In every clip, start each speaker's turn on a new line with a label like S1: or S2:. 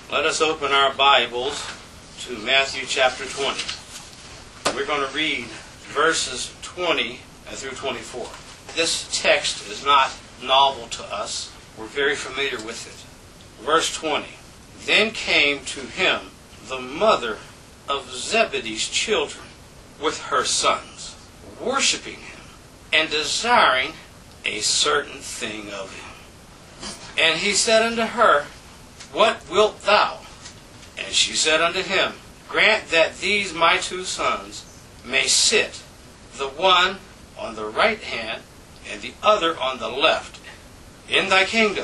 S1: Let us open our Bibles to Matthew chapter 20. We're going to read verses 20 through 24. This text is not novel to us. We're very familiar with it. Verse 20. Then came to him the mother of Zebedee's children with her sons, worshiping him and desiring a certain thing of him. And he said unto her, What wilt thou? And she said unto him, Grant that these my two sons may sit, the one on the right hand and the other on the left, in thy kingdom.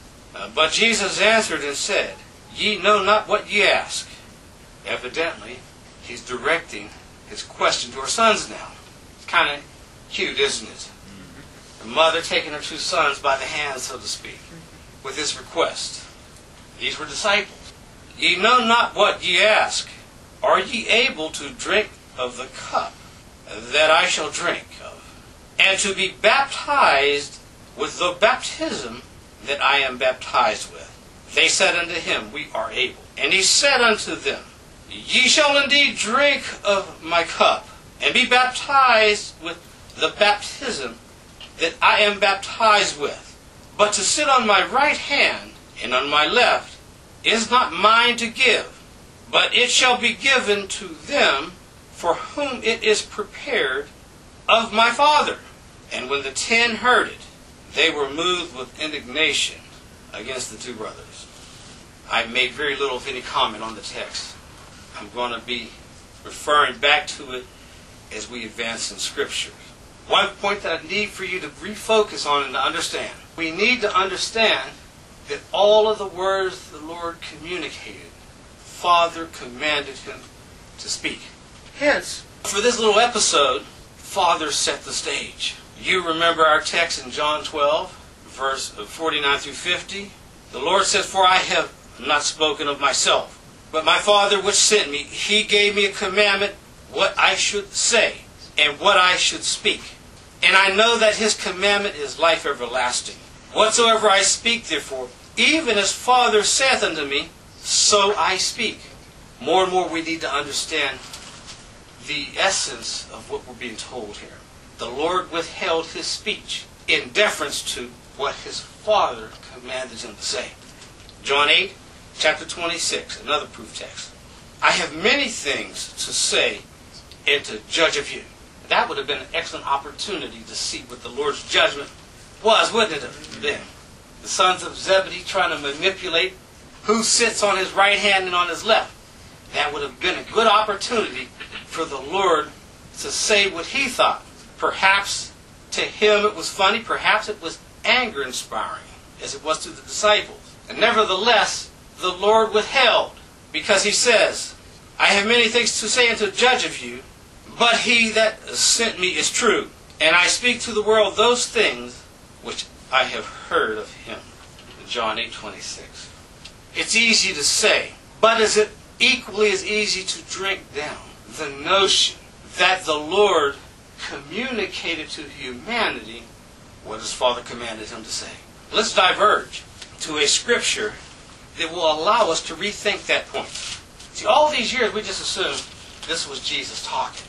S1: But Jesus answered and said, Ye know not what ye ask. Evidently, he's directing his question to her sons now. It's kind of cute, isn't it? The mother taking her two sons by the hand, so to speak, with this request. These were disciples. Ye know not what ye ask. Are ye able to drink of the cup that I shall drink of, and to be baptized with the baptism that I am baptized with? They said unto him, We are able. And he said unto them, Ye shall indeed drink of my cup, and be baptized with the baptism that I am baptized with. But to sit on my right hand and on my left is not mine to give, but it shall be given to them for whom it is prepared of my Father. And when the 10 heard it, they were moved with indignation against the two brothers. I made very little, if any, comment on the text. I'm going to be referring back to it as we advance in Scripture. One point that I need for you to refocus on and to understand. We need to understand that all of the words the Lord communicated, Father commanded him to speak. Hence, for this little episode, Father set the stage. You remember our text in John 12, verse 49 through 50. The Lord says, For I have not spoken of myself, but my Father which sent me, he gave me a commandment what I should say and what I should speak. And I know that his commandment is life everlasting. Whatsoever I speak, therefore, even as Father saith unto me, so I speak. More and more we need to understand the essence of what we're being told here. The Lord withheld his speech in deference to what his Father commanded him to say. John 8, chapter 26, another proof text. I have many things to say and to judge of you. That would have been an excellent opportunity to see what the Lord's judgment was, wouldn't it have been? The sons of Zebedee trying to manipulate who sits on his right hand and on his left. That would have been a good opportunity for the Lord to say what he thought. Perhaps to him it was funny, perhaps it was anger-inspiring, as it was to the disciples. And nevertheless, the Lord withheld, because he says, I have many things to say and to judge of you, but he that sent me is true, and I speak to the world those things which I have heard of him. John 8:26. It's easy to say, but is it equally as easy to drink down the notion that the Lord communicated to humanity what his Father commanded him to say? Let's diverge to a scripture that will allow us to rethink that point. See, all these years we just assumed this was Jesus talking.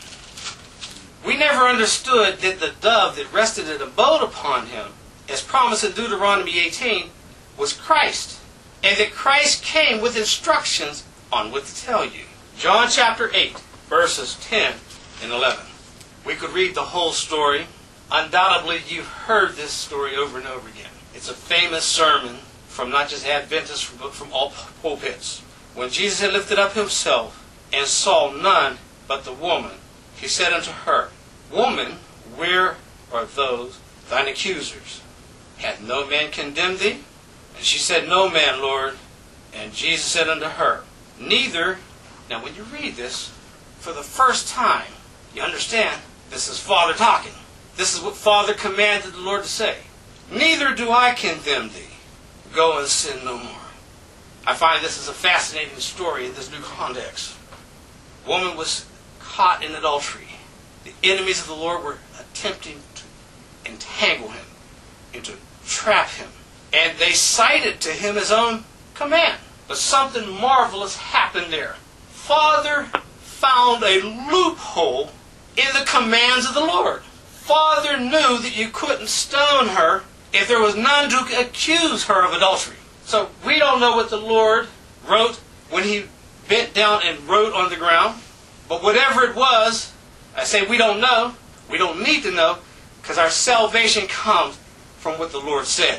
S1: We never understood that the dove that rested and abode upon him, as promised in Deuteronomy 18, was Christ. And that Christ came with instructions on what to tell you. John chapter 8, verses 10 and 11. We could read the whole story. Undoubtedly, you've heard this story over and over again. It's a famous sermon from not just Adventists, but from all pulpits. When Jesus had lifted up himself and saw none but the woman, he said unto her, Woman, where are those thine accusers? Hath no man condemned thee? And she said, No man, Lord. And Jesus said unto her, Neither, now when you read this, for the first time, you understand, this is Father talking. This is what Father commanded the Lord to say. Neither do I condemn thee. Go and sin no more. I find this is a fascinating story in this new context. Woman was caught in adultery. The enemies of the Lord were attempting to entangle him and to trap him. And they cited to him his own command. But something marvelous happened there. Father found a loophole in the commands of the Lord. Father knew that you couldn't stone her if there was none to accuse her of adultery. So we don't know what the Lord wrote when he bent down and wrote on the ground. But whatever it was, I say we don't know. We don't need to know, because our salvation comes from what the Lord said.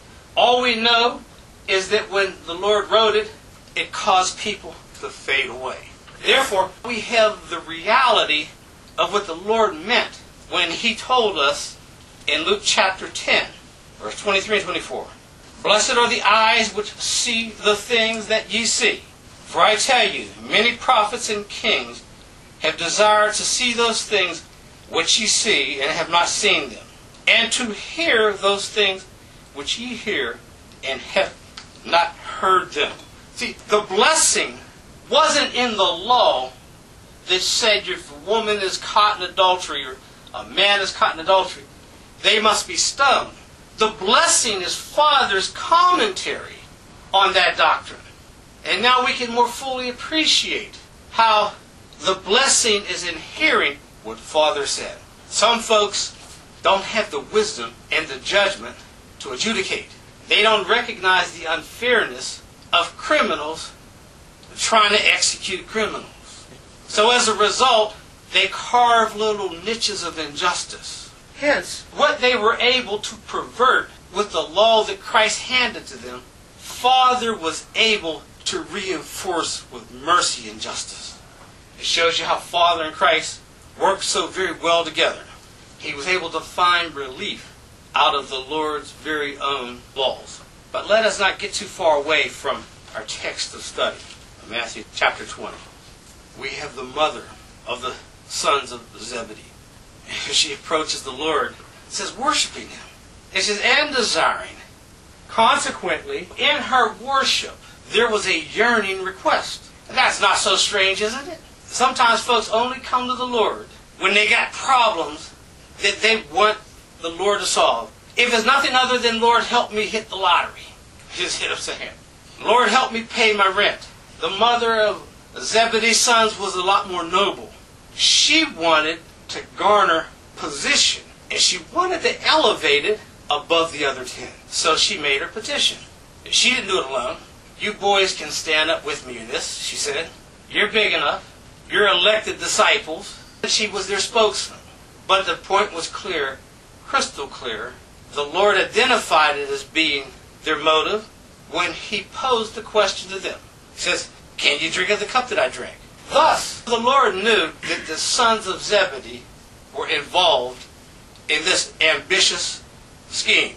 S1: All we know is that when the Lord wrote it, it caused people to fade away. Therefore, we have the reality of what the Lord meant when he told us in Luke chapter 10, verse 23 and 24. Blessed are the eyes which see the things that ye see. For I tell you, many prophets and kings have desired to see those things which ye see, and have not seen them, and to hear those things which ye hear, and have not heard them. See, the blessing wasn't in the law that said if a woman is caught in adultery, or a man is caught in adultery, they must be stoned. The blessing is Father's commentary on that doctrine. And now we can more fully appreciate how the blessing is in hearing what Father said. Some folks don't have the wisdom and the judgment to adjudicate. They don't recognize the unfairness of criminals trying to execute criminals. So as a result, they carve little niches of injustice. Hence, what they were able to pervert with the law that Christ handed to them, Father was able to reinforce with mercy and justice. It shows you how Father and Christ worked so very well together. He was able to find relief out of the Lord's very own laws. But let us not get too far away from our text of study, Matthew chapter 20. We have the mother of the sons of Zebedee. As she approaches the Lord, it says, worshiping him. It says, and desiring. Consequently, in her worship, there was a yearning request. And that's not so strange, isn't it? Sometimes folks only come to the Lord when they got problems that they want the Lord to solve. If it's nothing other than, Lord, help me hit the lottery. Just hit up to him. Lord, help me pay my rent. The mother of Zebedee's sons was a lot more noble. She wanted to garner position, and she wanted to elevate it above the other 10. So she made her petition. She didn't do it alone. You boys can stand up with me in this, she said. You're big enough. You're elected disciples. She was their spokesman. But the point was clear, crystal clear. The Lord identified it as being their motive when he posed the question to them. He says, can you drink of the cup that I drank? Thus, the Lord knew that the sons of Zebedee were involved in this ambitious scheme.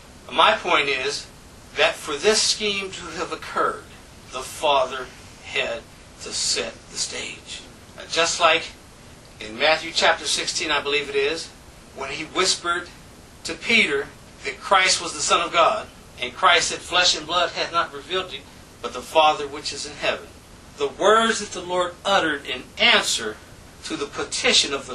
S1: My point is that for this scheme to have occurred, the Father had to set the stage. Just like in Matthew chapter 16, I believe it is, when he whispered to Peter that Christ was the Son of God, and Christ said, flesh and blood hath not revealed you, but the Father which is in heaven. The words that the Lord uttered in answer to the petition of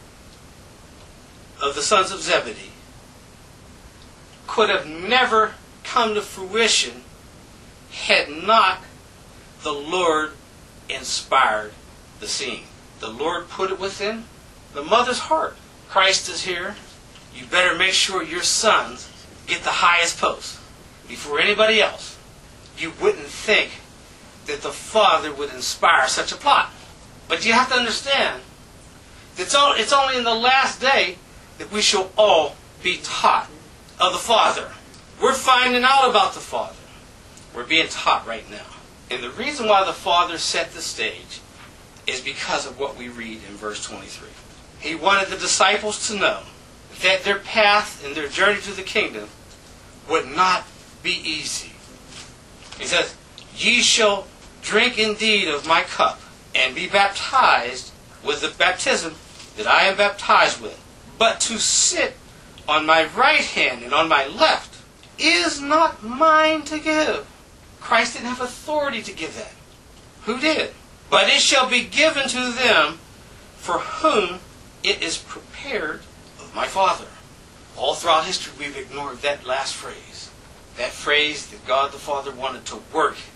S1: the sons of Zebedee could have never come to fruition had not the Lord inspired the scene. The Lord put it within the mother's heart. Christ is here. You better make sure your sons get the highest post before anybody else. You wouldn't think that the Father would inspire such a plot. But you have to understand that it's only in the last day that we shall all be taught of the Father. We're finding out about the Father. We're being taught right now. And the reason why the Father set the stage is because of what we read in verse 23. He wanted the disciples to know that their path and their journey to the kingdom would not be easy. He says, ye shall drink indeed of my cup, and be baptized with the baptism that I am baptized with. But to sit on my right hand and on my left is not mine to give. Christ didn't have authority to give that. Who did? But it shall be given to them for whom it is prepared of my Father. All throughout history we've ignored that last phrase. That phrase that God the Father wanted to work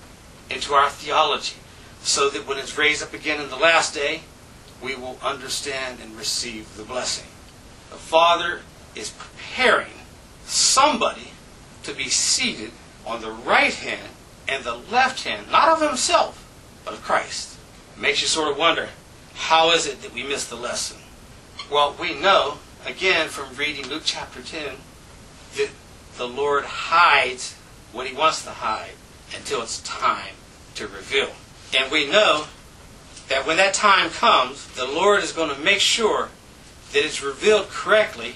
S1: into our theology, so that when it's raised up again in the last day, we will understand and receive the blessing. The Father is preparing somebody to be seated on the right hand and the left hand, not of himself, but of Christ. It makes you sort of wonder, how is it that we miss the lesson? Well, we know, again, from reading Luke chapter 10, that the Lord hides what he wants to hide until it's time to reveal. And we know that when that time comes, the Lord is going to make sure that it's revealed correctly.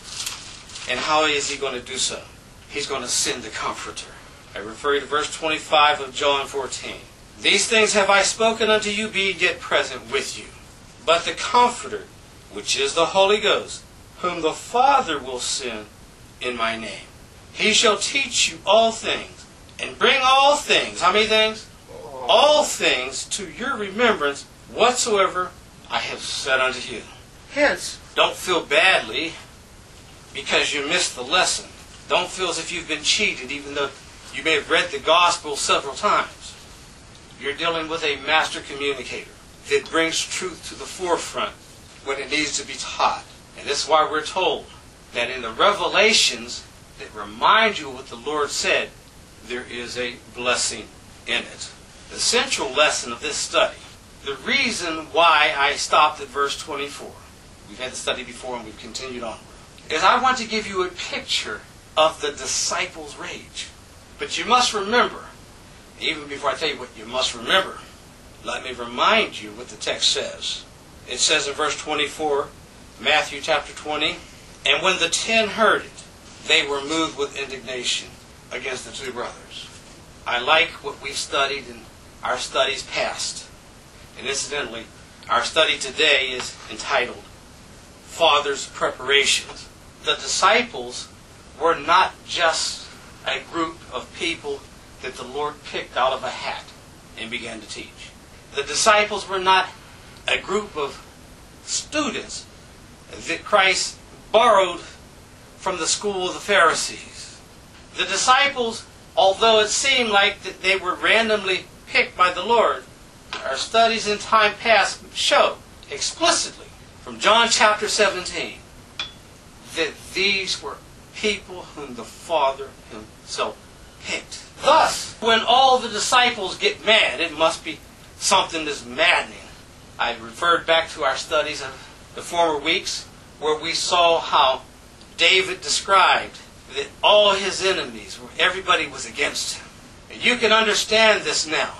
S1: And how is he going to do so? He's going to send the Comforter. I refer you to verse 25 of John 14. These things have I spoken unto you, being yet present with you. But the Comforter, which is the Holy Ghost, whom the Father will send in my name, he shall teach you all things, and bring all things. How many things? All things to your remembrance, whatsoever I have said unto you. Hence, don't feel badly because you missed the lesson. Don't feel as if you've been cheated, even though you may have read the gospel several times. You're dealing with a master communicator that brings truth to the forefront when it needs to be taught. And this is why we're told that in the revelations that remind you of what the Lord said, there is a blessing in it. The central lesson of this study, the reason why I stopped at verse 24, we've had the study before and we've continued onward, is I want to give you a picture of the disciples' rage. But you must remember, even before I tell you what you must remember, let me remind you what the text says. It says in verse 24, Matthew chapter 20, and when the 10 heard it, they were moved with indignation against the two brothers. I like what we've studied in our studies past. And incidentally, our study today is entitled Father's Preparations. The disciples were not just a group of people that the Lord picked out of a hat and began to teach. The disciples were not a group of students that Christ borrowed from the school of the Pharisees. The disciples, although it seemed like that they were randomly picked by the Lord, our studies in time past show explicitly from John chapter 17 that these were people whom the Father himself picked. Thus, when all the disciples get mad, it must be something that's maddening. I referred back to our studies of the former weeks where we saw how David described that all his enemies, everybody was against him. And you can understand this now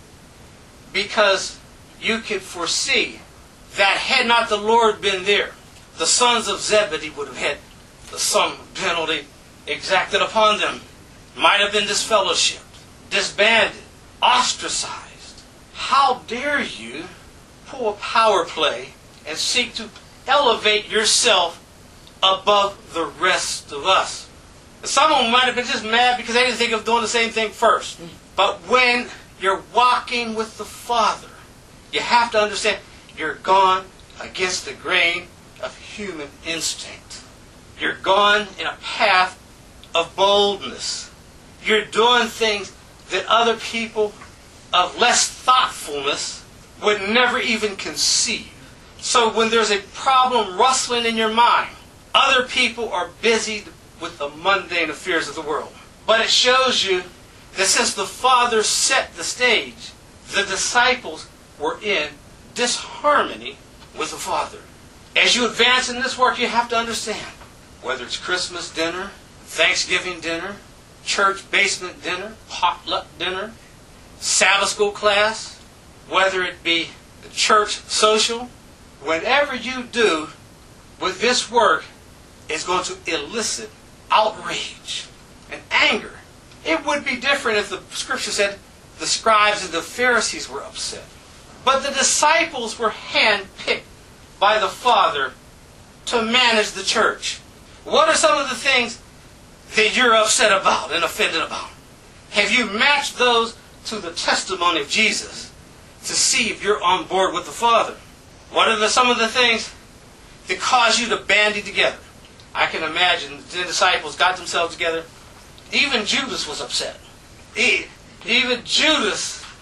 S1: because you can foresee that had not the Lord been there, the sons of Zebedee would have had some penalty exacted upon them. Might have been disfellowshipped, disbanded, ostracized. How dare you pull a power play and seek to elevate yourself above the rest of us? Some of them might have been just mad because they didn't think of doing the same thing first. But when you're walking with the Father, you have to understand you're gone against the grain of human instinct. You're gone in a path of boldness. You're doing things that other people of less thoughtfulness would never even conceive. So when there's a problem rustling in your mind, other people are busy with the mundane affairs of the world. But it shows you that since the Father set the stage, the disciples were in disharmony with the Father. As you advance in this work, you have to understand, whether it's Christmas dinner, Thanksgiving dinner, church basement dinner, potluck dinner, Sabbath school class, whether it be the church social, whatever you do with this work is going to elicit outrage and anger. It would be different if the scripture said the scribes and the Pharisees were upset. But the disciples were handpicked by the Father to manage the church. What are some of the things that you're upset about and offended about? Have you matched those to the testimony of Jesus to see if you're on board with the Father? What are some of the things that cause you to bandy together? I can imagine the disciples got themselves together. Even Judas was upset. Even Judas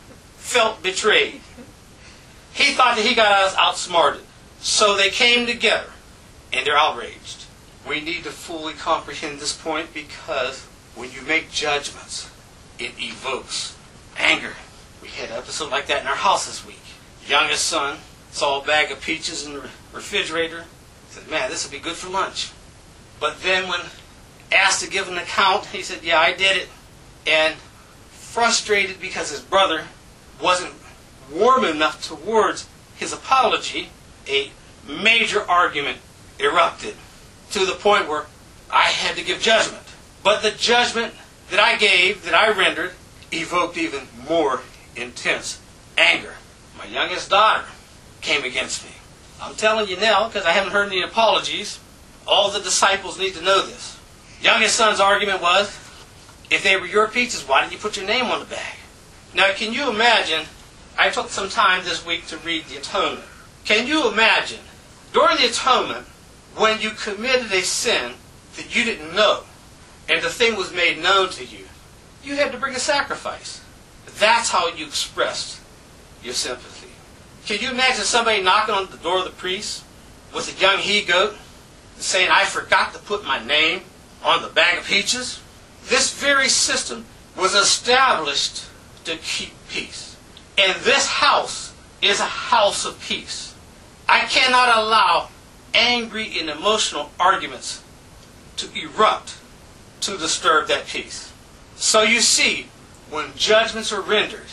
S1: felt betrayed. He thought that he got us outsmarted. So they came together, and they're outraged. We need to fully comprehend this point, because when you make judgments, it evokes anger. We had an episode like that in our house this week. Youngest son saw a bag of peaches in the refrigerator. Said, "Man, this will be good for lunch." But then when asked to give an account, he said, "Yeah, I did it." And frustrated because his brother wasn't warm enough towards his apology, a major argument erupted to the point where I had to give judgment. But the judgment that I gave, that I rendered, evoked even more intense anger. My youngest daughter came against me. I'm telling you now, because I haven't heard any apologies, all the disciples need to know this. Youngest son's argument was, if they were your pizzas, why didn't you put your name on the bag? Now, can you imagine, I took some time this week to read the Atonement. Can you imagine, during the Atonement, when you committed a sin that you didn't know, and the thing was made known to you, you had to bring a sacrifice. That's how you expressed your sympathy. Can you imagine somebody knocking on the door of the priest with a young he-goat and saying, "I forgot to put my name on the bag of peaches"? This very system was established to keep peace. And this house is a house of peace. I cannot allow angry and emotional arguments to erupt to disturb that peace. So you see, when judgments are rendered,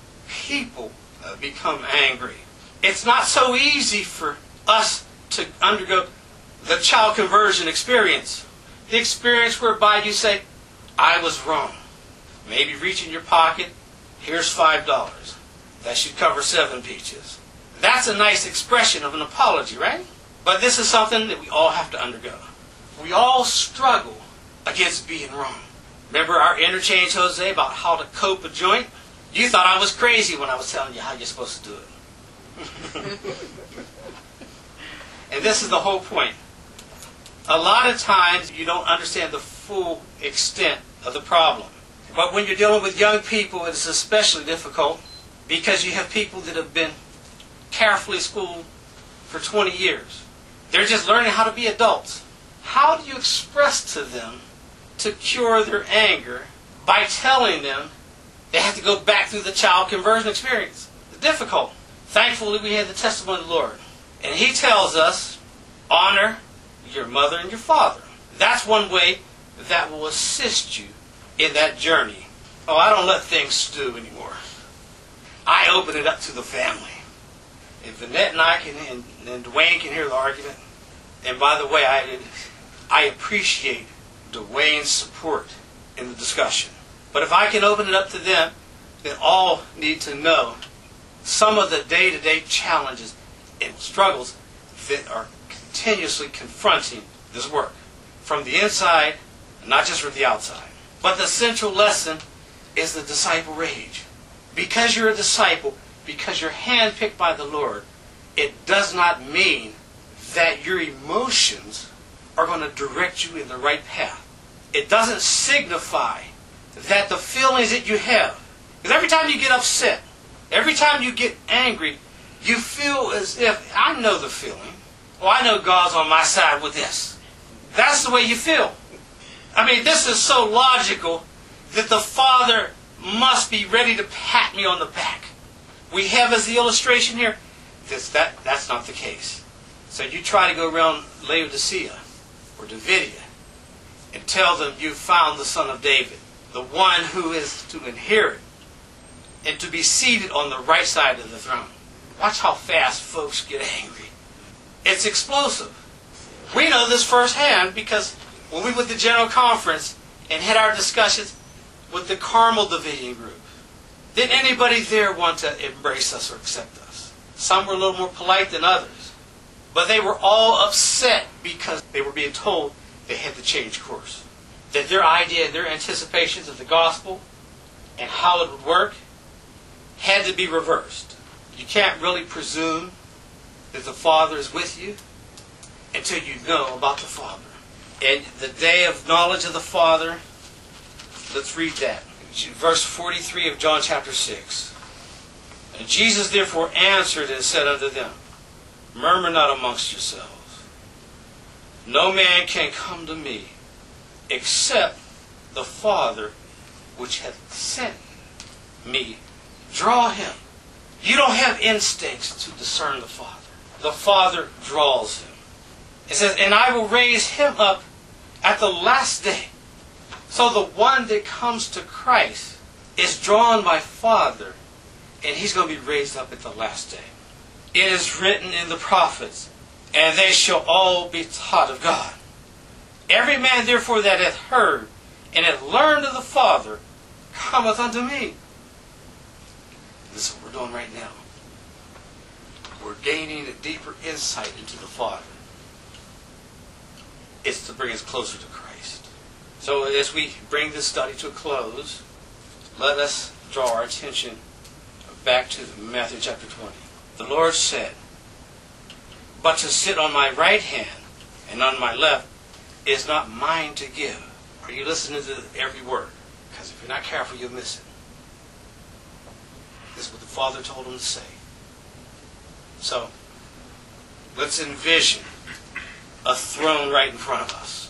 S1: people become angry. It's not so easy for us to undergo the child conversion experience. The experience whereby you say, "I was wrong." Maybe reach in your pocket, here's $5. That should cover 7 peaches. That's a nice expression of an apology, right? But this is something that we all have to undergo. We all struggle against being wrong. Remember our interchange, Jose, about how to cope a joint? You thought I was crazy when I was telling you how you're supposed to do it. And this is the whole point. A lot of times you don't understand the full extent of the problem. But when you're dealing with young people, it's especially difficult because you have people that have been carefully schooled for 20 years. They're just learning how to be adults. How do you express to them to cure their anger by telling them they have to go back through the child conversion experience? It's difficult. Thankfully, we have the testimony of the Lord. And He tells us, honor your mother and your father. That's one way that will assist you in that journey. Oh, I don't let things stew anymore. I open it up to the family. If Annette and I can, and Dwayne can hear the argument, and by the way, I appreciate Dwayne's support in the discussion. But if I can open it up to them, then all need to know some of the day-to-day challenges and struggles that are continuously confronting this work. From the inside, and not just from the outside. But the central lesson is the disciple rage. Because you're a disciple, because you're handpicked by the Lord, it does not mean that your emotions are going to direct you in the right path. It doesn't signify that the feelings that you have, because every time you get upset, every time you get angry, you feel as if, I know the feeling. Well, I know God's on my side with this. That's the way you feel. I mean, this is so logical that the Father must be ready to pat me on the back. We have as the illustration here, that's not the case. So you try to go around Laodicea or Davidia and tell them you found the Son of David, the one who is to inherit and to be seated on the right side of the throne. Watch how fast folks get angry. It's explosive. We know this firsthand because when we went to General Conference and had our discussions with the Carmel Davidian group, didn't anybody there want to embrace us or accept us? Some were a little more polite than others. But they were all upset because they were being told they had to change course. That their idea, their anticipations of the gospel and how it would work had to be reversed. You can't really presume that the Father is with you until you know about the Father. And the day of knowledge of the Father, let's read that. Verse 43 of John chapter 6. And Jesus therefore answered and said unto them, Murmur not amongst yourselves. No man can come to me, except the Father which hath sent me draw him. You don't have instincts to discern the Father. The Father draws him. It says, and I will raise him up at the last day. So the one that comes to Christ is drawn by Father, and he's going to be raised up at the last day. It is written in the prophets, and they shall all be taught of God. Every man therefore that hath heard and hath learned of the Father cometh unto me. This is what we're doing right now. We're gaining a deeper insight into the Father. It's to bring us closer to Christ. So as we bring this study to a close, let us draw our attention back to Matthew chapter 20. The Lord said, but to sit on my right hand and on my left is not mine to give. Are you listening to every word? Because if you're not careful, you'll miss it. This is what the Father told him to say. So, let's envision a throne right in front of us.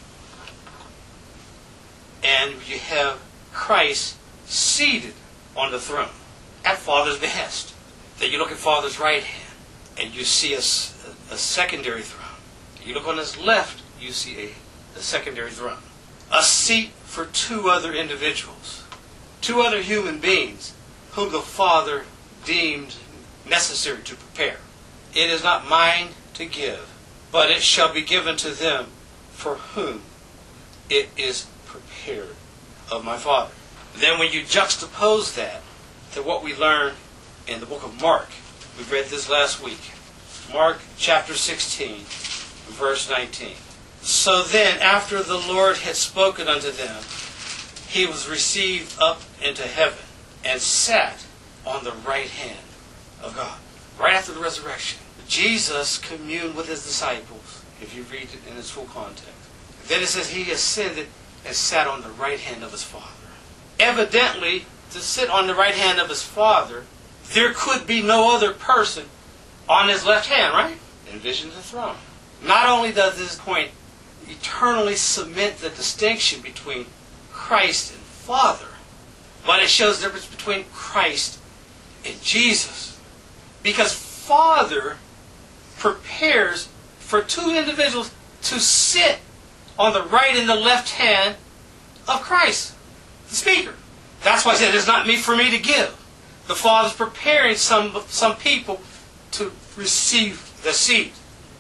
S1: And you have Christ seated on the throne at Father's behest. Then you look at Father's right hand and you see a secondary throne. You look on his left, you see a secondary throne. A seat for two other individuals. Two other human beings whom the Father deemed necessary to prepare. It is not mine to give, but it shall be given to them for whom it is prepared of my Father. Then when you juxtapose that to what we learn in the book of Mark, we read this last week. Mark chapter 16, verse 19. So then, after the Lord had spoken unto them, he was received up into heaven and sat on the right hand of God. Right after the resurrection, Jesus communed with his disciples, if you read it in its full context. Then it says he ascended and sat on the right hand of his Father. Evidently, to sit on the right hand of his Father, there could be no other person on his left hand, right? Envision the throne. Not only does this point eternally cement the distinction between Christ and Father, but it shows the difference between Christ and Jesus. Because Father prepares for two individuals to sit on the right and the left hand of Christ, the speaker. That's why I said it's not for me to give. The Father's preparing some people to receive the seat.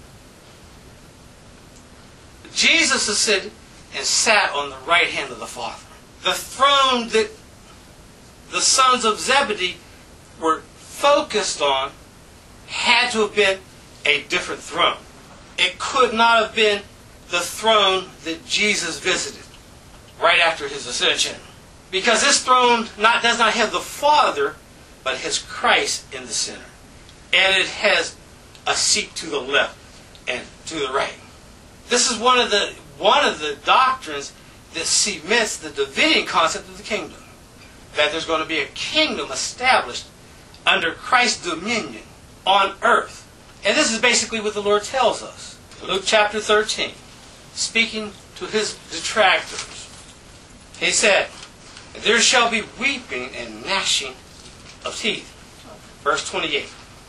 S1: Jesus ascended and sat on the right hand of the Father. The throne that the sons of Zebedee were focused on had to have been a different throne. It could not have been the throne that Jesus visited right after his ascension. Because this throne does not have the Father, but has Christ in the center. And it has a seat to the left and to the right. This is one of the doctrines that cements the Davidic concept of the kingdom. That there's going to be a kingdom established under Christ's dominion on earth. And this is basically what the Lord tells us. Luke chapter 13, speaking to his detractors, he said, there shall be weeping and gnashing of teeth. Verse 28.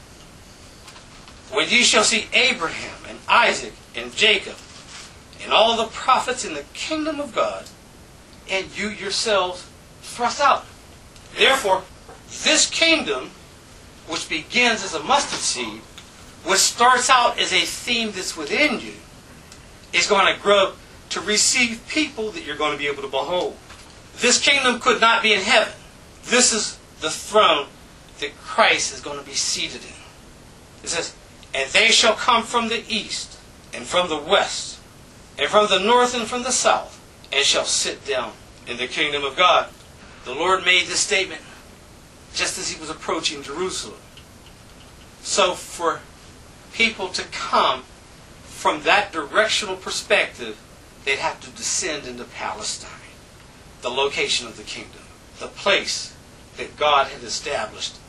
S1: When ye shall see Abraham and Isaac and Jacob and all the prophets in the kingdom of God, and you yourselves thrust out. Therefore, this kingdom, which begins as a mustard seed, which starts out as a theme that's within you, is going to grow to receive people that you're going to be able to behold. This kingdom could not be in heaven. This is the throne that Christ is going to be seated in. It says, and they shall come from the east, and from the west, and from the north, and from the south, and shall sit down in the kingdom of God. The Lord made this statement just as he was approaching Jerusalem. So for people to come from that directional perspective, they'd have to descend into Palestine, the location of the kingdom, the place that God had established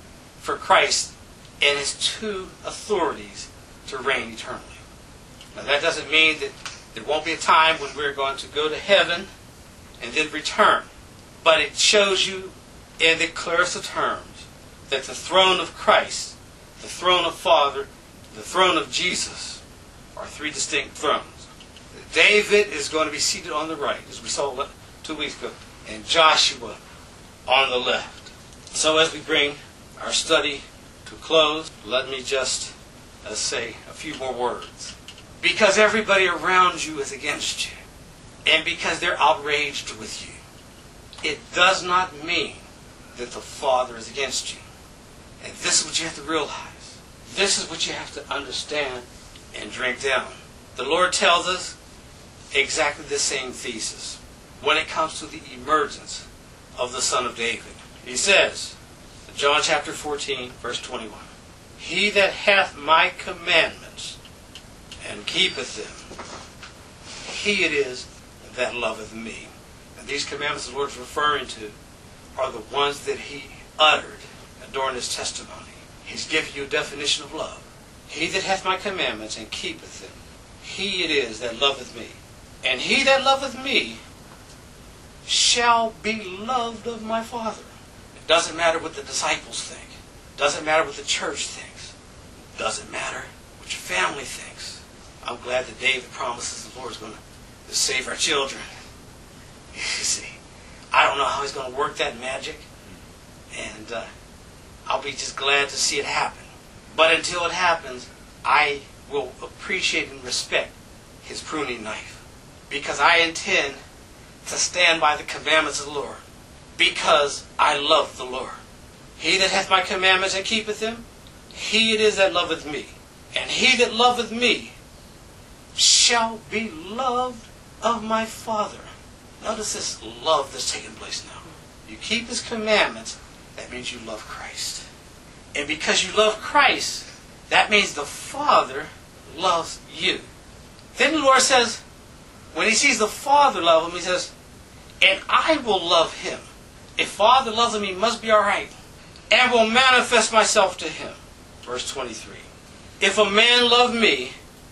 S1: for Christ and his two authorities to reign eternally. Now that doesn't mean that there won't be a time when we're going to go to heaven and then return. But it shows you in the clearest of terms that the throne of Christ, the throne of Father, the throne of Jesus are three distinct thrones. David is going to be seated on the right, as we saw 2 weeks ago, and Joshua on the left. So as we bring our study to close, let me just say a few more words. Because everybody around you is against you, and because they're outraged with you, it does not mean that the Father is against you. And this is what you have to realize. This is what you have to understand and drink down. The Lord tells us exactly the same thesis when it comes to the emergence of the Son of David. He says, John chapter 14, verse 21, He that hath my commandments and keepeth them, he it is that loveth me. And these commandments the Lord is referring to are the ones that he uttered during his testimony. He's given you a definition of love. He that hath my commandments and keepeth them, he it is that loveth me. And he that loveth me shall be loved of my Father. It doesn't matter what the disciples think. It doesn't matter what the church thinks. It doesn't matter what your family thinks. I'm glad that David promises the Lord is going to save our children. You see, I don't know how he's going to work that magic, and I'll be just glad to see it happen. But until it happens, I will appreciate and respect his pruning knife, because I intend to stand by the commandments of the Lord, because I love the Lord. He that hath my commandments and keepeth them, he it is that loveth me. And he that loveth me shall be loved of my Father. Notice this love that's taking place now. You keep his commandments, that means you love Christ. And because you love Christ, that means the Father loves you. Then the Lord says, when he sees the Father love him, he says, and I will love him. If Father loves him, he must be all right. And will manifest myself to him. Verse 23. If a man love me,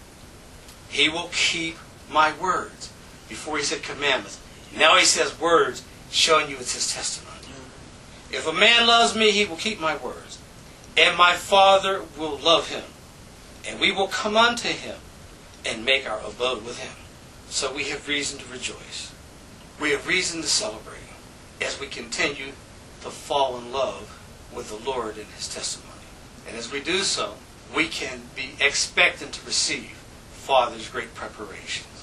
S1: he will keep my words. Before he said commandments. Now he says words, showing you it's his testimony. If a man loves me, he will keep my words. And my Father will love him. And we will come unto him and make our abode with him. So we have reason to rejoice. We have reason to celebrate as we continue to fall in love with the Lord and his testimony. And as we do so, we can be expectant to receive Father's great preparations.